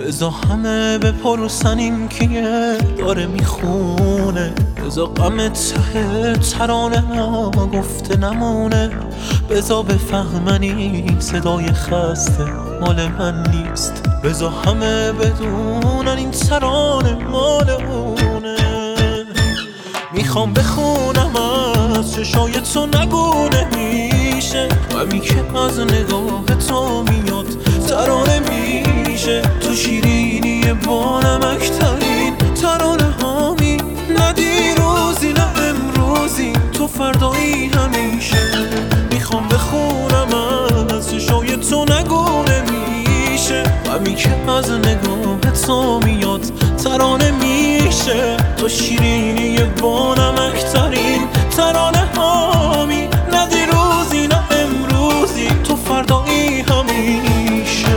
بزا همه بپرسن این کیه داره میخونه، بزا غم ته ترانه ها گفته نمونه، بزا بفهمن این صدای خسته مال من نیست، بزا همه بدونن این ترانه مال اونه. میخوام بخونم از چشای تو نگو نمیشه، غمی که از نگاه تو میاد ترانه میشه، تو شیرینی با نمکترین ترانه هامی، نه دیروزی نه امروزی تو فردایی همیشه. میخوام بخونم از چشای تو نگو نمیشه، غمی که از نگاه تو میاد ترانه میشه، تو شیرینی با نمکترین ترانه هامی، نه دیروزی نه امروزی تو فردایی همیشه.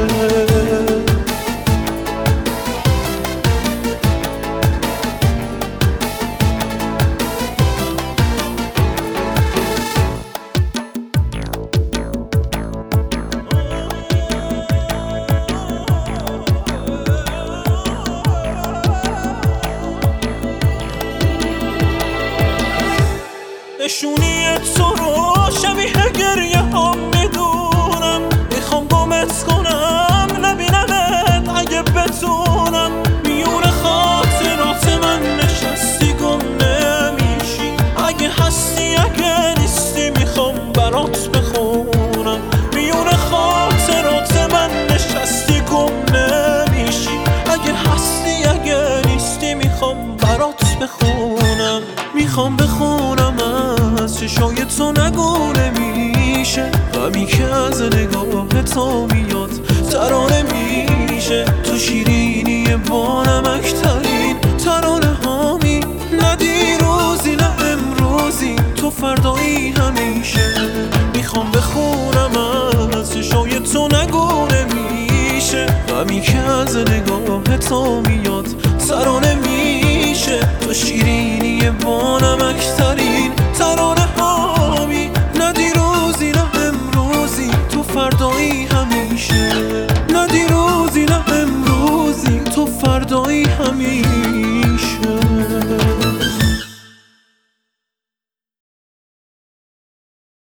نشونی تو رو شبیه گریه هم میدونم، میخوام گمت کنم نبینمت اگه بتونم، میون خاطرات من نشستی گم نمیشی، اگه هستی اگه نیستی میخوام برات بخونم، میون خاطرات من نشستی گم نمیشی، اگه هستی اگه نیستی میخوام برات بخونم. میخوام بخونم از چشای تو نگو نمیشه، غمی که از نگاه تو میاد ترانه میشه، تو شیرینی با نمکترین ترانه هامی، نه دیروزی نه امروزی تو فردایی همیشه. میخوام بخونم از چشای تو نگو نمیشه، غمی که از نگاه تو میاد ترانه میشه، تو شیرینی با نمکترین ترانه هامی، نه دیروزی نه امروزی تو فردایی همیشه، نه دیروزی نه امروزی تو فردایی همیشه.